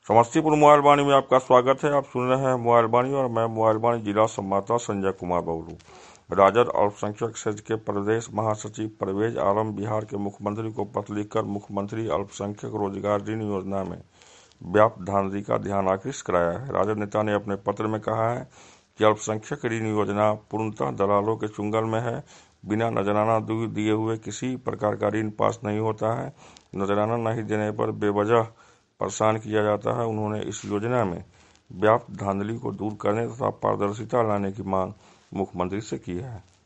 Samastipur mobile वाणी में आपका स्वागत है। आप सुन रहे हैं मोबाइल वाणी और मैं मोबाइल वाणी जिला संवाददाता संजय कुमार बबलू। राजद अल्पसंख्यक सेज के प्रदेश महासचिव परवेज आलम बिहार के मुख्यमंत्री को पत्र लिखकर मुख्यमंत्री अल्पसंख्यक रोजगार ऋण योजना में व्याप्त धांधली का ध्यान आकृष्ट कराया है। राजद नेता ने अपने पत्र में कहा है कि अल्पसंख्यक ऋण योजना पूर्णतः दलालों के चुंगल में है। बिना नजराना दिए हुए किसी प्रकार का ऋण पास नहीं होता है। नजराना नहीं देने पर बेवजह परेशान किया जाता है। उन्होंने इस योजना में व्याप्त धांधली को दूर करने तथा पारदर्शिता लाने की मांग मुख्यमंत्री से की है।